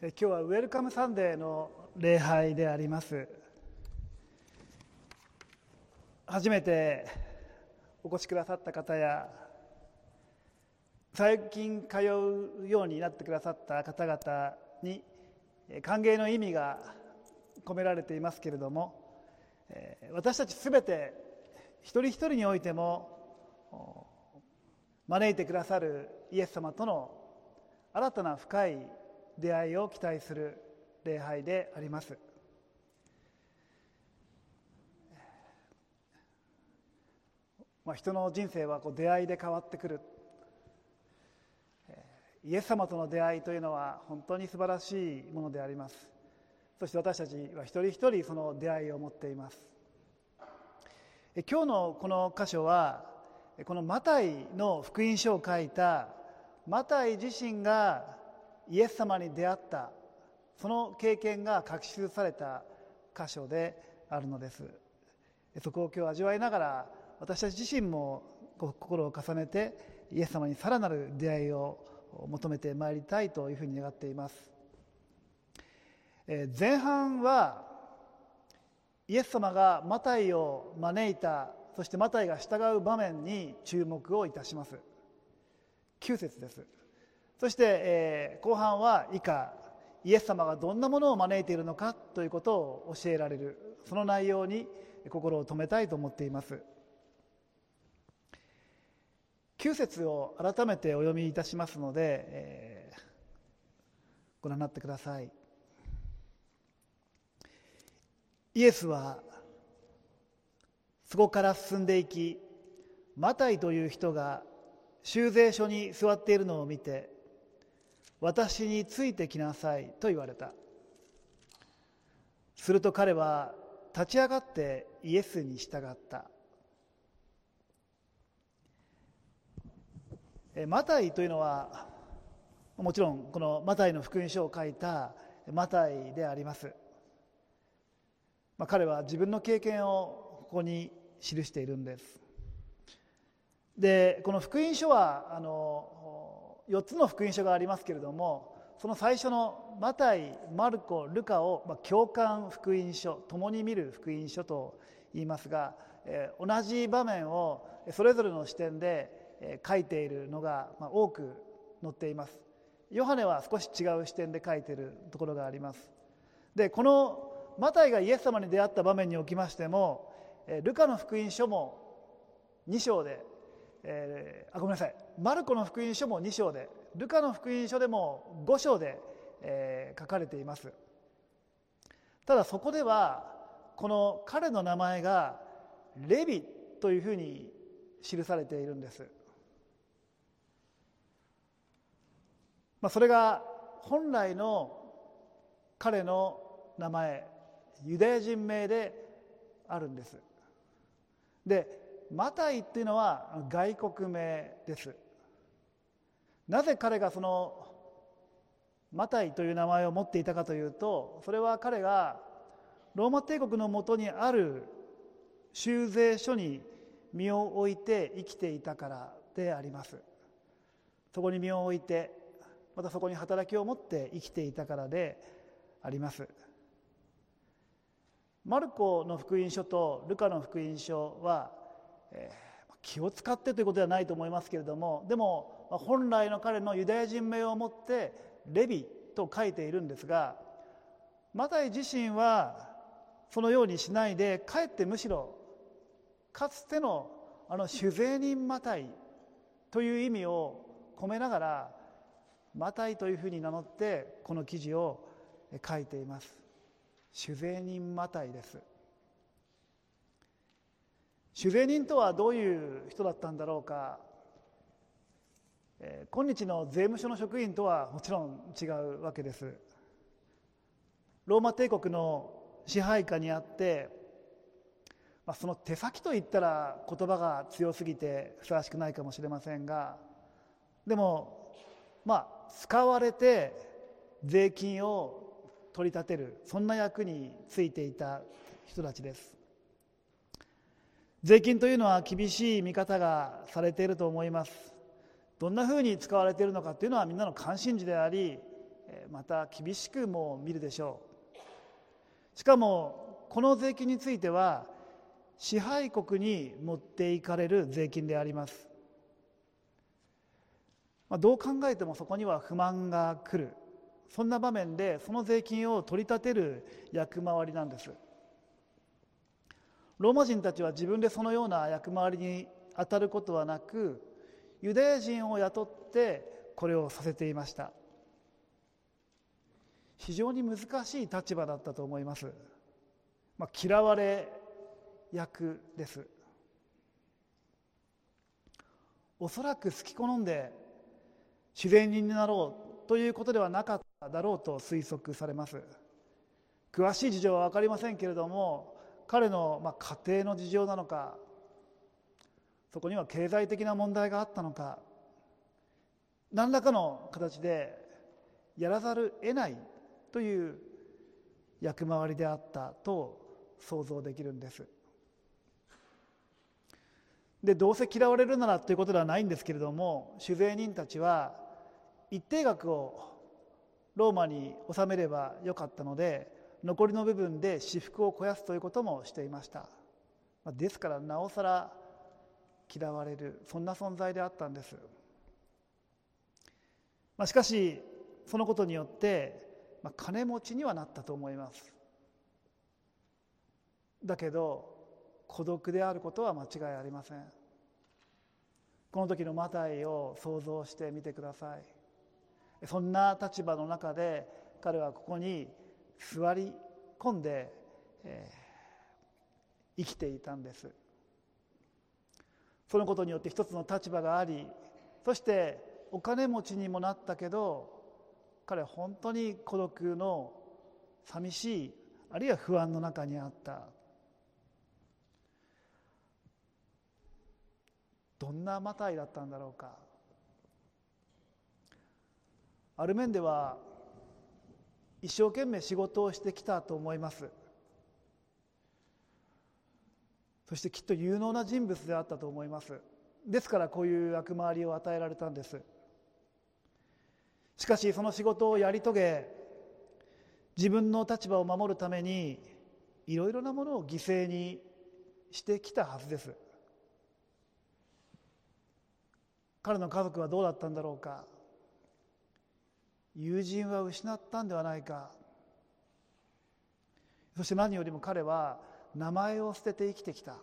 今日はウェルカムサンデーの礼拝であります。初めてお越しくださった方や最近通うようになってくださった方々に歓迎の意味が込められていますけれども、私たちすべて一人一人においても招いてくださるイエス様との新たな深い出会いを期待する礼拝であります。人の人生は出会いで変わってくる。イエス様との出会いというのは本当に素晴らしいものであります。そして私たちは一人一人その出会いを持っています。今日のこの箇所はこのマタイの福音書を書いたマタイ自身がイエス様に出会ったその経験が書き記された箇所であるのです。そこを今日味わいながら私たち自身も心を重ねてイエス様にさらなる出会いを求めてまいりたいというふうに願っています。前半はイエス様がマタイを招いた、そしてマタイが従う場面に注目をいたします。9節です。そして、後半は以下イエス様がどんなものを招いているのかということを教えられる、その内容に心を留めたいと思っています。9節を改めてお読みいたしますので、ご覧になってください。イエスはそこから進んでいき、マタイという人が修税所に座っているのを見て、私についてきなさいと言われた。すると彼は立ち上がってイエスに従った。マタイというのはもちろんこのマタイの福音書を書いたマタイであります。彼は自分の経験をここに記しているんです。でこの福音書は4つの福音書がありますけれども、その最初のマタイ、マルコ、ルカを共感福音書、共に見る福音書と言いますが、同じ場面をそれぞれの視点で書いているのが多く載っています。ヨハネは少し違う視点で書いているところがあります。でこのマタイがイエス様に出会った場面におきましても、ルカの福音書も2章で、ごめんなさい、マルコの福音書も2章で、ルカの福音書でも5章で、書かれています。ただそこではこの彼の名前がレビというふうに記されているんです。それが本来の彼の名前、ユダヤ人名であるんです。でマタイっていうのは外国名です。なぜ彼がそのマタイという名前を持っていたかというと、それは彼がローマ帝国のもとにある修税所に身を置いて生きていたからであります。そこに身を置いて、またそこに働きを持って生きていたからであります。マルコの福音書とルカの福音書は、気を使ってということではないと思いますけれども、でも本来の彼のユダヤ人名をもってレビと書いているんですが、マタイ自身はそのようにしないで、かえってむしろかつての酒税人マタイという意味を込めながらマタイというふうに名乗ってこの記事を書いています。酒税人マタイです。酒税人とはどういう人だったんだろうか。今日の税務署の職員とはもちろん違うわけです。ローマ帝国の支配下にあって、その手先といったら言葉が強すぎてふさわしくないかもしれませんが、でも使われて税金を取り立てる、そんな役についていた人たちです。税金というのは厳しい見方がされていると思います。どんなふうに使われているのかというのはみんなの関心事であり、 また厳しくも見るでしょう。しかもこの税金については支配国に持っていかれる税金であります。どう考えてもそこには不満が来る。そんな場面でその税金を取り立てる役回りなんです。ローマ人たちは自分でそのような役回りに当たることはなく、ユダヤ人を雇ってこれをさせていました。非常に難しい立場だったと思います。嫌われ役です。おそらく好き好んで自然人になろうということではなかっただろうと推測されます。詳しい事情は分かりませんけれども、彼の家庭の事情なのか、そこには経済的な問題があったのか、何らかの形でやらざる得ないという役回りであったと想像できるんです。で、どうせ嫌われるならということではないんですけれども、酒税人たちは一定額をローマに納めればよかったので、残りの部分で私腹を肥やすということもしていました。ですからなおさら嫌われる、そんな存在であったんです。しかしそのことによって金持ちにはなったと思います。だけど孤独であることは間違いありません。この時のマタイを想像してみてください。そんな立場の中で彼はここに座り込んで、生きていたんです。そのことによって一つの立場があり、そしてお金持ちにもなったけど、彼は本当に孤独の寂しい、あるいは不安の中にあった。どんなマタイだったんだろうか。ある面では一生懸命仕事をしてきたと思います。そしてきっと有能な人物であったと思います。ですからこういう役回りを与えられたんです。しかしその仕事をやり遂げ、自分の立場を守るためにいろいろなものを犠牲にしてきたはずです。彼の家族はどうだったんだろうか。友人は失ったんではないか。そして何よりも彼は名前を捨てて生きてきた。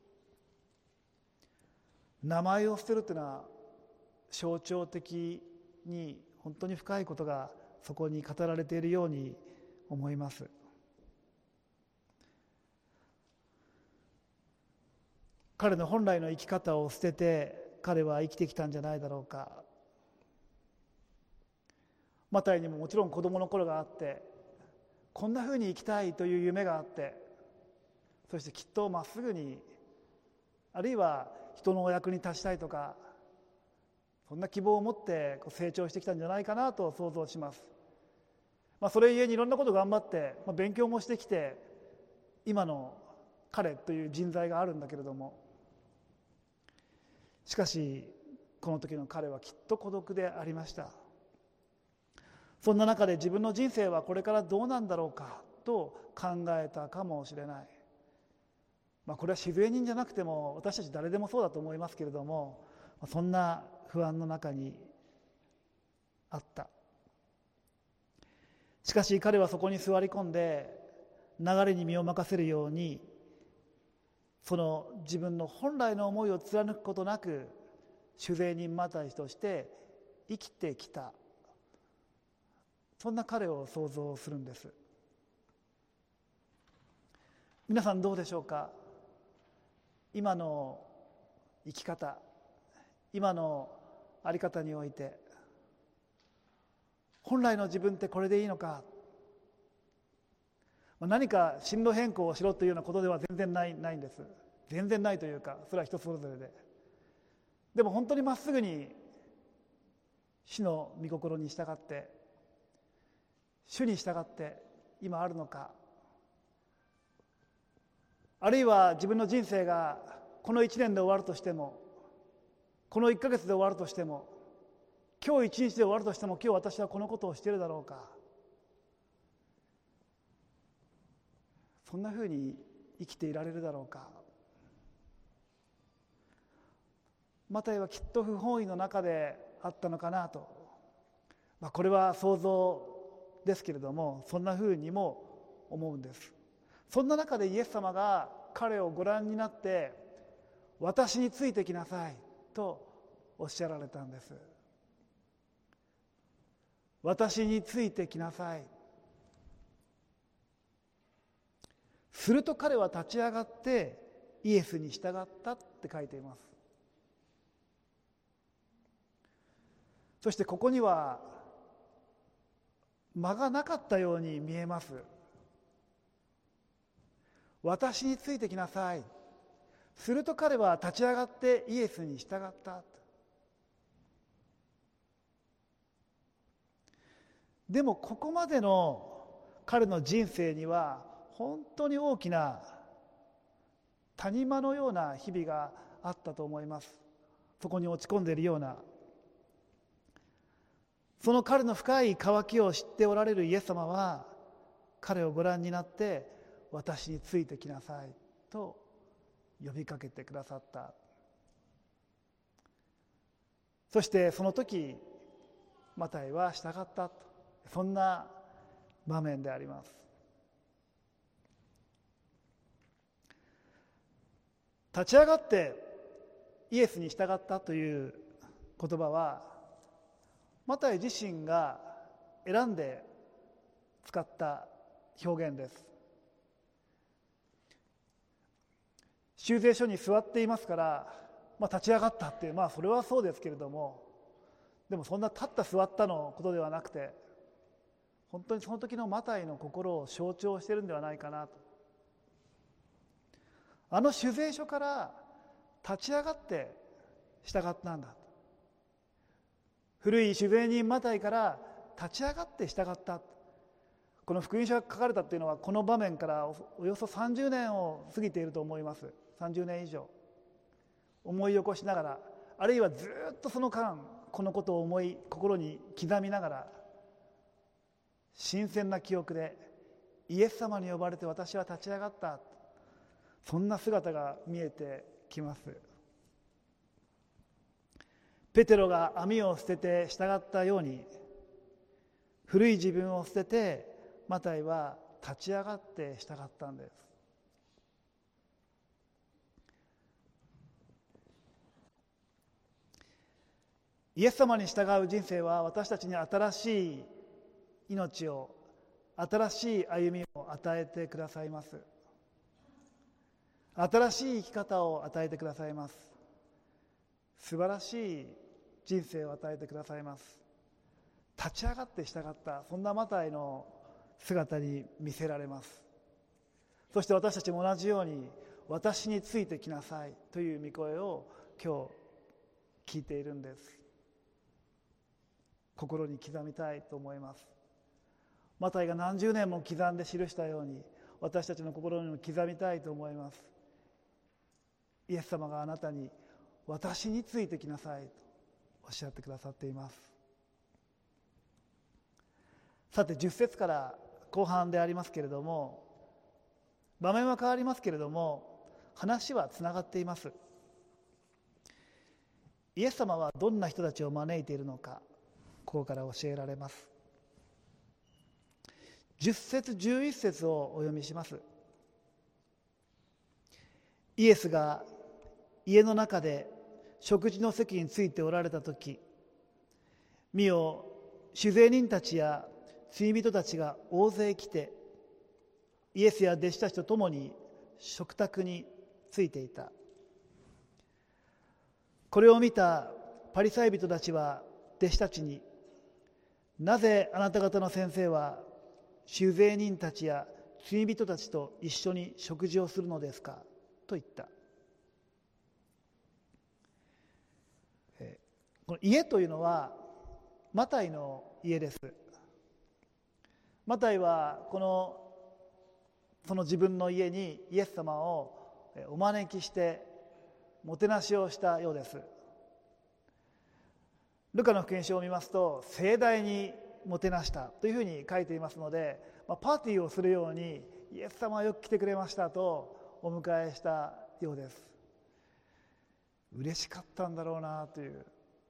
名前を捨てるというのは象徴的に本当に深いことがそこに語られているように思います。彼の本来の生き方を捨てて彼は生きてきたんじゃないだろうか。マタイにももちろん子供の頃があって、こんなふうに生きたいという夢があって、そしてきっとまっすぐに、あるいは人のお役に立ちたいとか、そんな希望を持って成長してきたんじゃないかなと想像します。それゆえにいろんなことを頑張って、勉強もしてきて今の彼という人材があるんだけれども、しかしこの時の彼はきっと孤独でありました。そんな中で自分の人生はこれからどうなんだろうかと考えたかもしれない。これは酒税人じゃなくても私たち誰でもそうだと思いますけれども、そんな不安の中にあった。しかし彼はそこに座り込んで流れに身を任せるように、その自分の本来の思いを貫くことなく酒税人マタイとして生きてきた、そんな彼を想像するんです。皆さんどうでしょうか。今の生き方、今の在り方において、本来の自分ってこれでいいのか、何か進路変更をしろというようなことでは全然ないんです。全然ないというか、それは人それぞれで、でも本当にまっすぐに主の御心に従って、主に従って今あるのか、あるいは自分の人生がこの1年で終わるとしても、この1ヶ月で終わるとしても、今日1日で終わるとしても、今日私はこのことをしているだろうか。 そんなふうに生きていられるだろうか。マタイはきっと不本意の中であったのかなと、これは想像ですけれども、そんなふうにも思うんです。そんな中でイエス様が彼をご覧になって、私についてきなさいとおっしゃられたんです。私についてきなさい。すると彼は立ち上がってイエスに従ったって書いています。そしてここには間がなかったように見えます。私についてきなさい。すると彼は立ち上がってイエスに従った。でもここまでの彼の人生には本当に大きな谷間のような日々があったと思います。そこに落ち込んでいるような、その彼の深い渇きを知っておられるイエス様は、彼をご覧になって私についてきなさいと呼びかけてくださった。そしてその時マタイは従った、そんな場面であります。立ち上がってイエスに従ったという言葉は、マタイ自身が選んで使った表現です。修税所に座っていますから、立ち上がったっていう、それはそうですけれども、でもそんな立った座ったのことではなくて、本当にその時のマタイの心を象徴しているんではないかなと。あの修税所から立ち上がって従ったんだ。古い修税人マタイから立ち上がって従った。この福音書が書かれたっていうのは、この場面からおよそ30年を過ぎていると思います。30年以上思い起こしながら、あるいはずっとその間このことを心に刻みながら、新鮮な記憶でイエス様に呼ばれて私は立ち上がった、そんな姿が見えてきます。ペテロが網を捨てて従ったように、古い自分を捨ててマタイは立ち上がって従ったんです。イエス様に従う人生は、私たちに新しい命を、新しい歩みを与えてくださいます。新しい生き方を与えてくださいます。素晴らしい人生を与えてくださいます。立ち上がって従った、そんなマタイの姿に見せられます。そして私たちも同じように、私についてきなさいという御声を今日聞いているんです。心に刻みたいと思います。マタイが何十年も刻んで記したように、私たちの心にも刻みたいと思います。イエス様があなたに私についてきなさいとおっしゃってくださっています。さて10節から後半でありますけれども、場面は変わりますけれども、話はつながっています。イエス様はどんな人たちを招いているのか、ここから教えられます。10節11節をお読みします。イエスが家の中で食事の席についておられたとき、見よ、主税人たちや罪人たちが大勢来て、イエスや弟子たちと共に食卓についていた。これを見たパリサイ人たちは弟子たちに、なぜあなた方の先生は主税人たちや罪人たちと一緒に食事をするのですかと言った。この家というのはマタイの家です。マタイはその自分の家にイエス様をお招きしてもてなしをしたようです。ルカの福音書を見ますと、盛大にもてなしたというふうに書いていますので、パーティーをするようにイエス様はよく来てくれましたとお迎えしたようです。嬉しかったんだろうなという。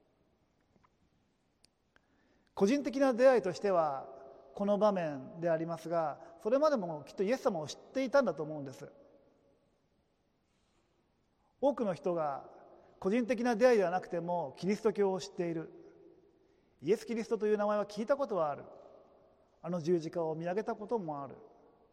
個人的な出会いとしてはこの場面でありますが、それまでもきっとイエス様を知っていたんだと思うんです。多くの人が個人的な出会いではなくてもキリスト教を知っている。イエス・キリストという名前は聞いたことはある。あの十字架を見上げたこともある。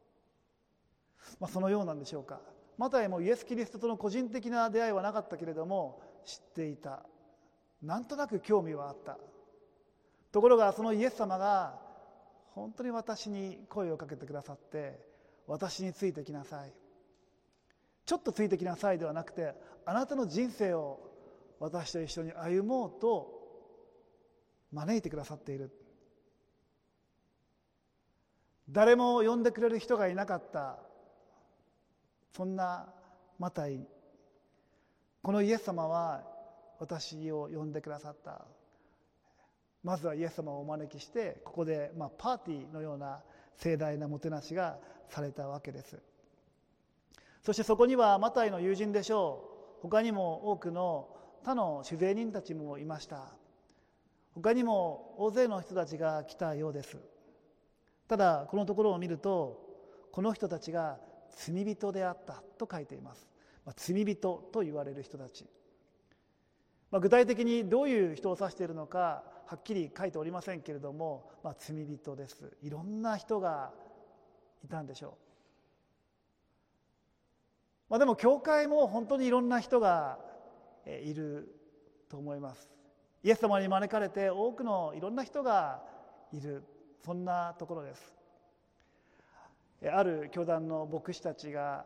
そのようなんでしょうか。マタイもイエス・キリストとの個人的な出会いはなかったけれども知っていた。なんとなく興味はあった。ところがそのイエス様が本当に私に声をかけてくださって、私についてきなさい、ちょっとついてきなさいではなくて、あなたの人生を私と一緒に歩もうと招いてくださっている。誰も呼んでくれる人がいなかった、そんなマタイ。このイエス様は私を呼んでくださった。まずはイエス様をお招きして、ここでパーティーのような盛大なもてなしがされたわけです。そしてそこにはマタイの友人でしょう、他にも多くの他の酒税人たちもいました。他にも大勢の人たちが来たようです。ただこのところを見ると、この人たちが罪人であったと書いています。罪人と言われる人たち、具体的にどういう人を指しているのかはっきり書いておりませんけれども、罪人です。いろんな人がいたんでしょう。でも教会も本当にいろんな人がいると思います。イエス様に招かれて多くのいろんな人がいる、そんなところです。ある教団の牧師たちが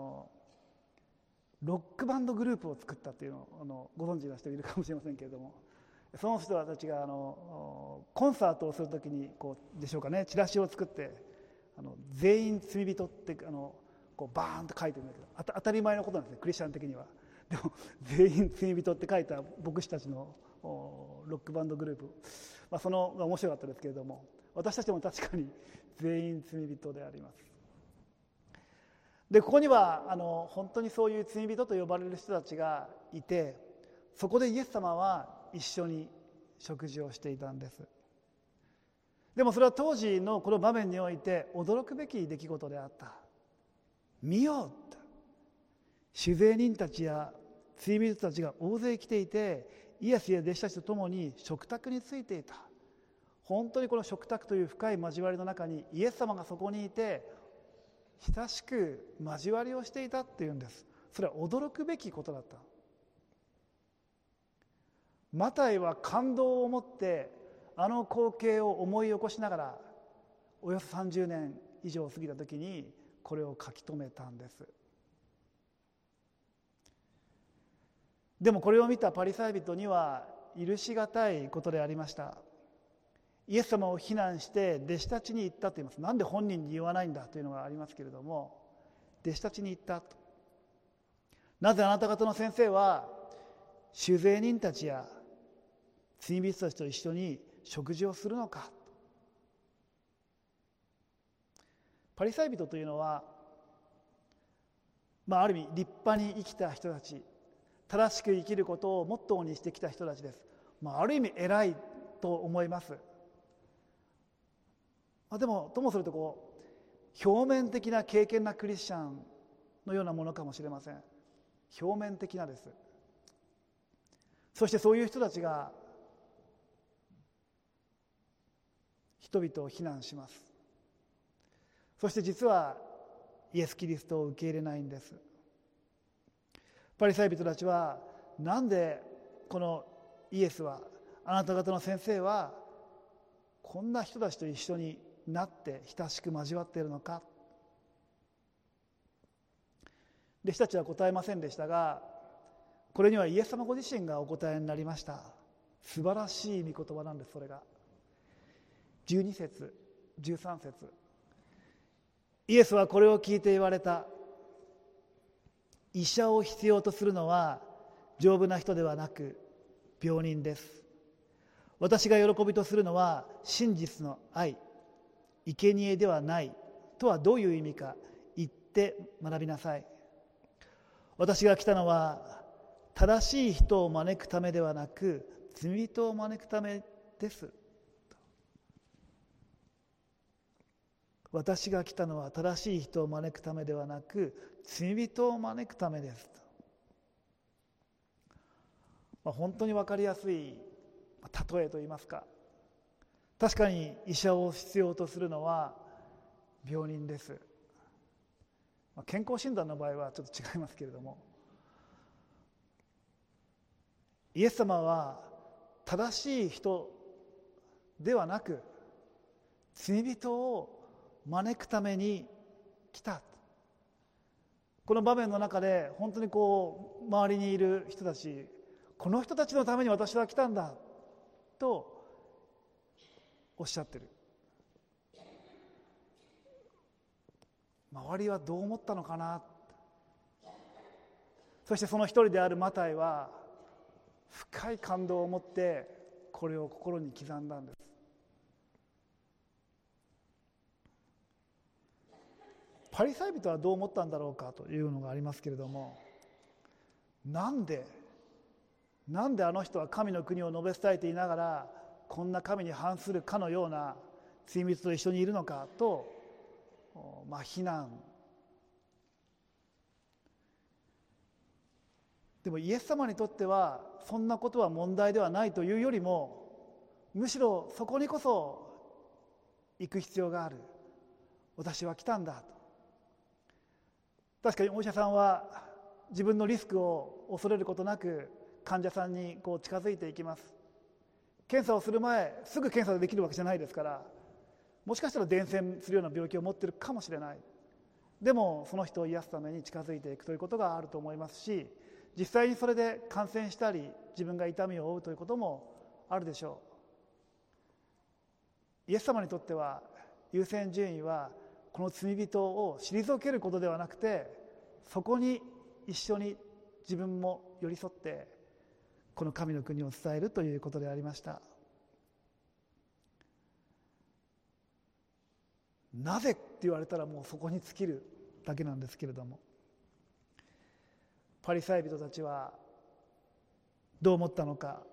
ロックバンドグループを作ったっていうのをご存知の人いるかもしれませんけれども、その人たちがコンサートをするときにでしょうかね、チラシを作って全員罪人ってバーンと書いてるんだけど、当たり前のことなんですね、クリスチャン的には。でも全員罪人って書いた牧師たちのロックバンドグループ、そのが面白かったですけれども、私たちも確かに全員罪人であります。でここには本当にそういう罪人と呼ばれる人たちがいて、そこでイエス様は一緒に食事をしていたんです。でもそれは当時のこの場面において驚くべき出来事であった。見よう、酒税人たちや罪人たちが大勢来ていて、イエスや弟子たちと共に食卓についていた。本当にこの食卓という深い交わりの中にイエス様がそこにいて親しく交わりをしていたっていうんです。それは驚くべきことだった。マタイは感動を持ってあの光景を思い起こしながら、およそ30年以上過ぎた時にこれを書き留めたんです。でもこれを見たパリサイ人には許しがたいことでありました。イエス様を非難して弟子たちに言ったと言います。なんで本人に言わないんだというのがありますけれども、弟子たちに言ったと。なぜあなた方の先生は酒税人たちや罪人たちと一緒に食事をするのか。パリサイ人というのは、ある意味立派に生きた人たち、正しく生きることをモットーにしてきた人たちです。ある意味偉いと思います。でもともすると表面的な敬虔なクリスチャンのようなものかもしれません。表面的なです。そしてそういう人たちが人々を非難します。そして実はイエス・キリストを受け入れないんです。パリサイ人たちは、なんでこのイエスは、あなた方の先生はこんな人たちと一緒になって親しく交わっているのか。弟子たちは答えませんでしたが、これにはイエス様ご自身がお答えになりました。素晴らしい御言葉なんです。それが12節13節、イエスはこれを聞いて言われた。医者を必要とするのは丈夫な人ではなく病人です。私が喜びとするのは真実の愛、生贄ではないとはどういう意味かって学びなさい。私が来たのは正しい人を招くためではなく罪人を招くためです。私が来たのは正しい人を招くためではなく罪人を招くためです。本当に分かりやすい例えといいますか、確かに医者を必要とするのは病人です。健康診断の場合はちょっと違いますけれども、イエス様は正しい人ではなく罪人を招くために来た。この場面の中で本当に周りにいる人たち、この人たちのために私は来たんだとおっしゃってる。周りはどう思ったのかな。そしてその一人であるマタイは深い感動を持ってこれを心に刻んだんです。パリサイ人はどう思ったんだろうかというのがありますけれども、なんであの人は神の国を述べ伝えていながらこんな神に反するかのような罪人と一緒にいるのかと、非難。でもイエス様にとってはそんなことは問題ではないというよりも、むしろそこにこそ行く必要がある。私は来たんだと。確かにお医者さんは自分のリスクを恐れることなく患者さんに近づいていきます。検査をする前すぐ検査できるわけじゃないですから、もしかしたら伝染するような病気を持っているかもしれない。でもその人を癒すために近づいていくということがあると思いますし、実際にそれで感染したり自分が痛みを負うということもあるでしょう。イエス様にとっては優先順位はこの罪人を退けることではなくて、そこに一緒に自分も寄り添ってこの神の国を伝えるということでありました。なぜって言われたらもうそこに尽きるだけなんですけれども、パリサイ人たちはどう思ったのか。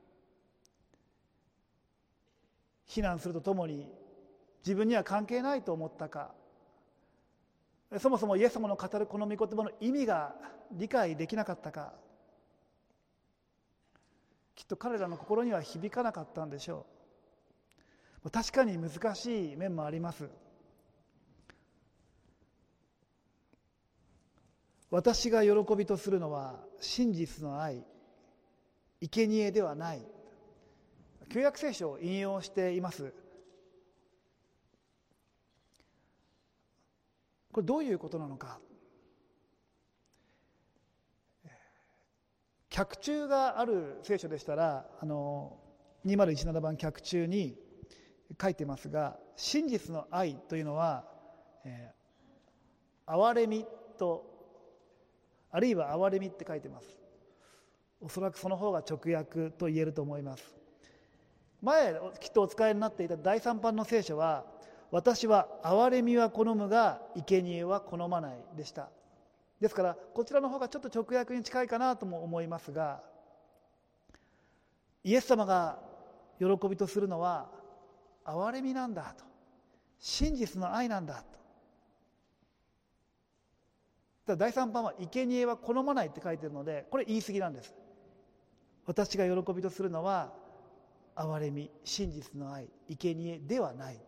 非難するとともに自分には関係ないと思ったか、そもそもイエス様の語るこの御言葉の意味が理解できなかったか、きっと彼らの心には響かなかったんでしょう。確かに難しい面もあります。私が喜びとするのは真実の愛、生贄ではない。旧約聖書を引用しています。これどういうことなのか。脚注がある聖書でしたら2017番脚注に書いてますが、真実の愛というのは、憐れみとあるいは憐れみって書いてます。おそらくその方が直訳と言えると思います。前きっとお使いになっていた第3版の聖書は、私は憐れみは好むが生贄は好まないでした。ですからこちらの方がちょっと直訳に近いかなとも思いますが、イエス様が喜びとするのは憐れみなんだと、真実の愛なんだと。第3版は生贄は好まないって書いてるので、これ言い過ぎなんです。私が喜びとするのは憐れみ、真実の愛、生贄ではない。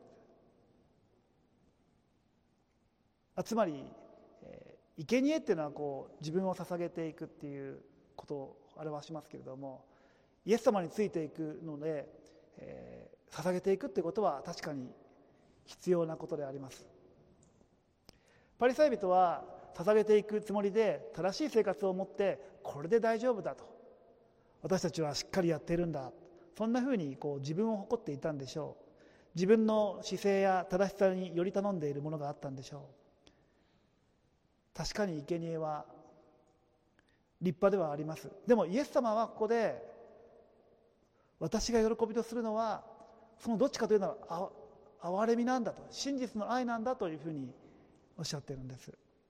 つまり生贄っていうのは自分を捧げていくっていうことを表しますけれども、イエス様についていくので、捧げていくってことは確かに必要なことであります。パリサイ人は捧げていくつもりで正しい生活を持ってこれで大丈夫だと、私たちはしっかりやっているんだ、そんなふうに自分を誇っていたんでしょう。自分の姿勢や正しさにより頼んでいるものがあったんでしょう。確かに生贄は立派ではあります。でもイエス様はここで、私が喜びとするのはそのどっちかというのは憐れみなんだと、真実の愛なんだというふうにおっしゃっているんです。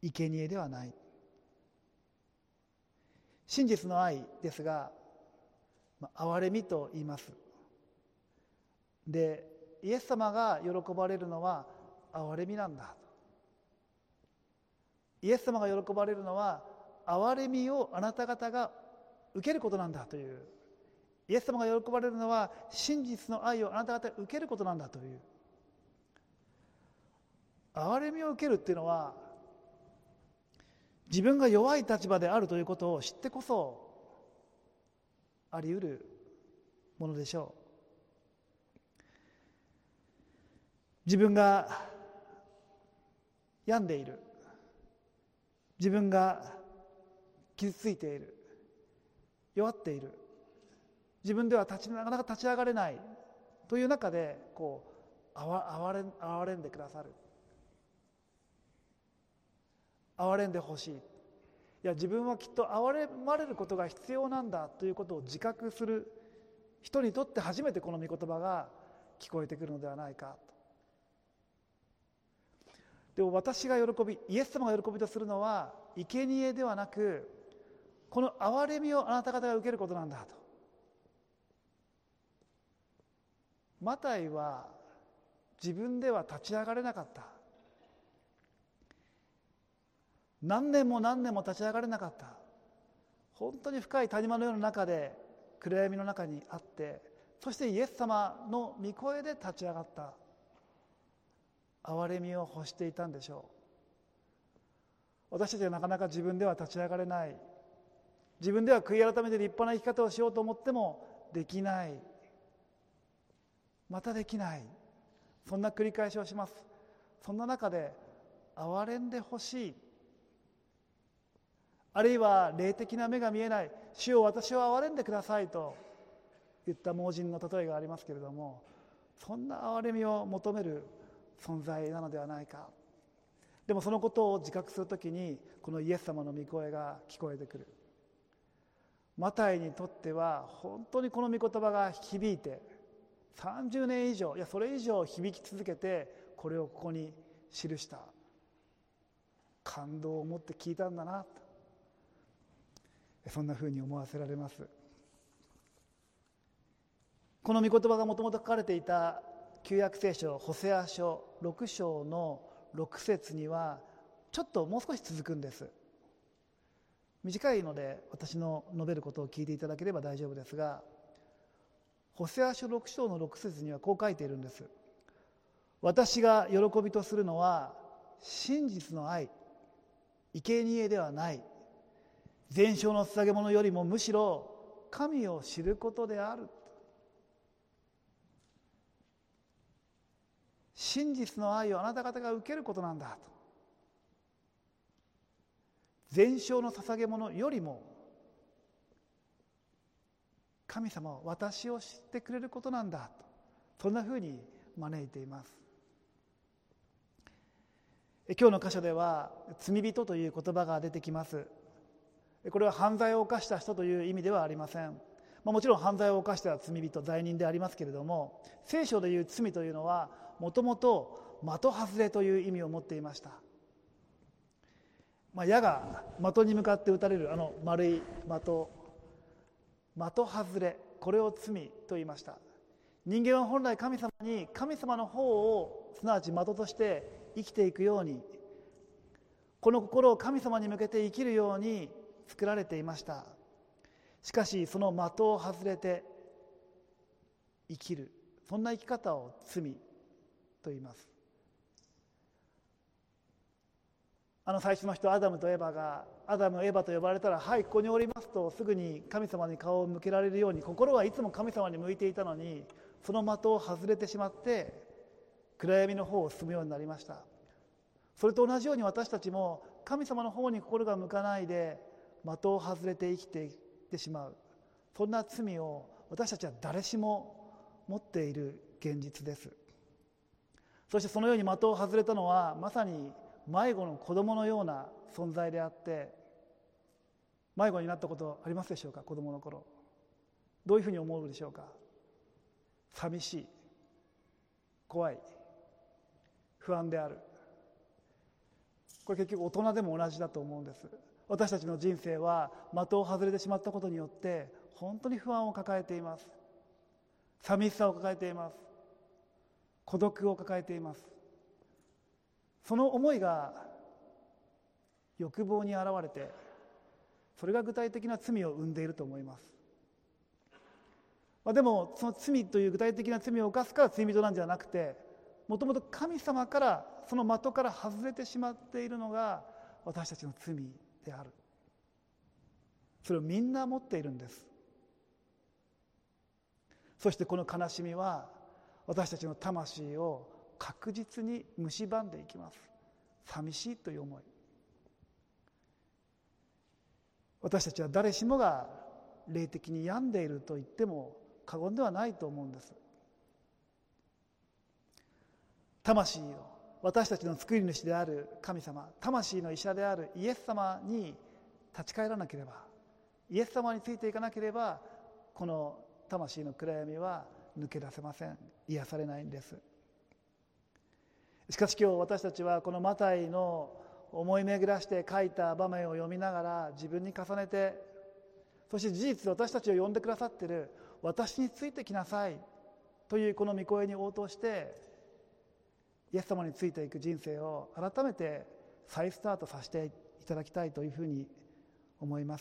生贄ではない。真実の愛ですが、憐れみと言います。で、イエス様が喜ばれるのは憐れみなんだ。イエス様が喜ばれるのは憐れみをあなた方が受けることなんだという、イエス様が喜ばれるのは真実の愛をあなた方が受けることなんだという、憐れみを受けるっていうのは自分が弱い立場であるということを知ってこそあり得るものでしょう。自分が病んでいる、自分が傷ついている、弱っている、自分ではなかなか立ち上がれないという中で憐れんでくださる、憐れんでほしい、いや自分はきっと憐れまれることが必要なんだということを自覚する人にとって初めてこの御言葉が聞こえてくるのではないかと。でも私が喜び、イエス様が喜びとするのは生贄ではなく、この憐れみをあなた方が受けることなんだと。マタイは自分では立ち上がれなかった。何年も何年も立ち上がれなかった。本当に深い谷間のような中で暗闇の中にあって、そしてイエス様の御声で立ち上がった。憐れみを欲していたんでしょう。私たちはなかなか自分では立ち上がれない、自分では悔い改めて立派な生き方をしようと思ってもできない、またできない、そんな繰り返しをします。そんな中で憐れんでほしい、あるいは霊的な目が見えない、主よ私を憐れんでくださいと言った盲人の例えがありますけれども、そんな憐れみを求める存在なのではないか。でもそのことを自覚するときにこのイエス様の御声が聞こえてくる。マタイにとっては本当にこの御言葉が響いて、30年以上、いやそれ以上響き続けてこれをここに記した。感動を持って聞いたんだなと、そんなふうに思わせられます。この御言葉がもともと書かれていた旧約聖書ホセア書6章の6節にはちょっともう少し続くんです。短いので私の述べることを聞いていただければ大丈夫ですが、ホセア書6章の6節にはこう書いているんです。私が喜びとするのは真実の愛、生贄ではない、全焼の捧げ物よりもむしろ神を知ることである。真実の愛をあなた方が受けることなんだと。全焼の捧げ物よりも神様は私を知ってくれることなんだと、そんなふうに招いています。今日の箇所では罪人という言葉が出てきます。これは犯罪を犯した人という意味ではありません。もちろん犯罪を犯しては罪人、罪人でありますけれども、聖書でいう罪というのはもともと的外れという意味を持っていました。矢が的に向かって撃たれる丸い的外れ、これを罪と言いました。人間は本来神様の方をすなわち的として生きていくように、この心を神様に向けて生きるように作られていました。しかしその的を外れて生きる、そんな生き方を罪と言います。最初の人アダムとエバが、アダムエバと呼ばれたら、はいここにおりますとすぐに神様に顔を向けられるように、心はいつも神様に向いていたのに、その的を外れてしまって暗闇の方を進むようになりました。それと同じように私たちも神様の方に心が向かないで的を外れて生きていってしまう、そんな罪を私たちは誰しも持っている現実です。そしてそのように的を外れたのはまさに迷子の子供のような存在であって、迷子になったことありますでしょうか。子供の頃どういうふうに思うでしょうか。寂しい、怖い、不安である。 これ結局大人でも同じだと思うんです。私たちの人生は的を外れてしまったことによって本当に不安を抱えています。寂しさを抱えています。孤独を抱えています。その思いが欲望に現れて、それが具体的な罪を生んでいると思います。でもその罪という具体的な罪を犯すから罪人なんじゃなくて、もともと神様からその的から外れてしまっているのが私たちの罪である。それをみんな持っているんです。そしてこの悲しみは私たちの魂を確実に蝕んでいきます。寂しいという思い。私たちは誰しもが霊的に病んでいると言っても過言ではないと思うんです。魂を、私たちの救い主である神様、魂の医者であるイエス様に立ち返らなければ、イエス様についていかなければ、この魂の暗闇は抜け出せません。癒されないんです。しかし今日私たちはこのマタイの思い巡らして書いた場面を読みながら自分に重ねて、そして事実私たちを呼んでくださっている私についてきなさいというこの御声に応答してイエス様についていく人生を改めて再スタートさせていただきたいというふうに思います。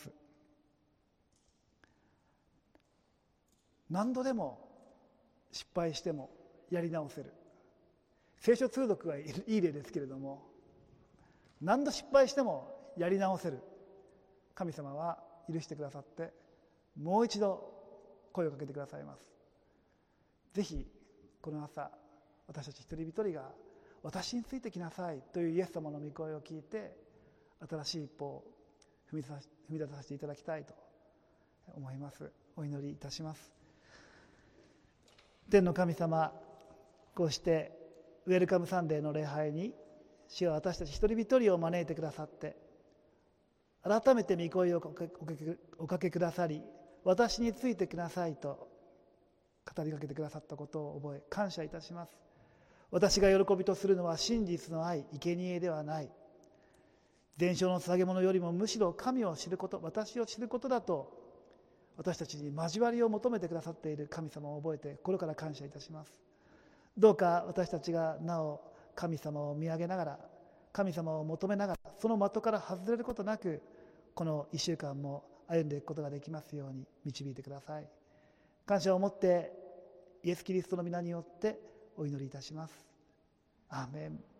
何度でも失敗してもやり直せる。聖書通読はいい例ですけれども、何度失敗してもやり直せる神様は許してくださって、もう一度声をかけてくださいます。ぜひこの朝、私たち一人一人が私についてきなさいというイエス様の御声を聞いて、新しい一歩を踏み出させていただきたいと思います。お祈りいたします。天の神様、こうしてウェルカムサンデーの礼拝に主は私たち一人一人を招いてくださって、改めて御声をおかけくださり、私についてきなさいと語りかけてくださったことを覚え感謝いたします。私が喜びとするのは真実の愛、生贄ではない。伝承の捧げ物よりもむしろ神を知ること、私を知ることだと私たちに交わりを求めてくださっている神様を覚えて心から感謝いたします。どうか私たちがなお神様を見上げながら、神様を求めながら、その的から外れることなく、この1週間も歩んでいくことができますように導いてください。感謝を持ってイエス・キリストの皆によってお祈りいたします。アーメン。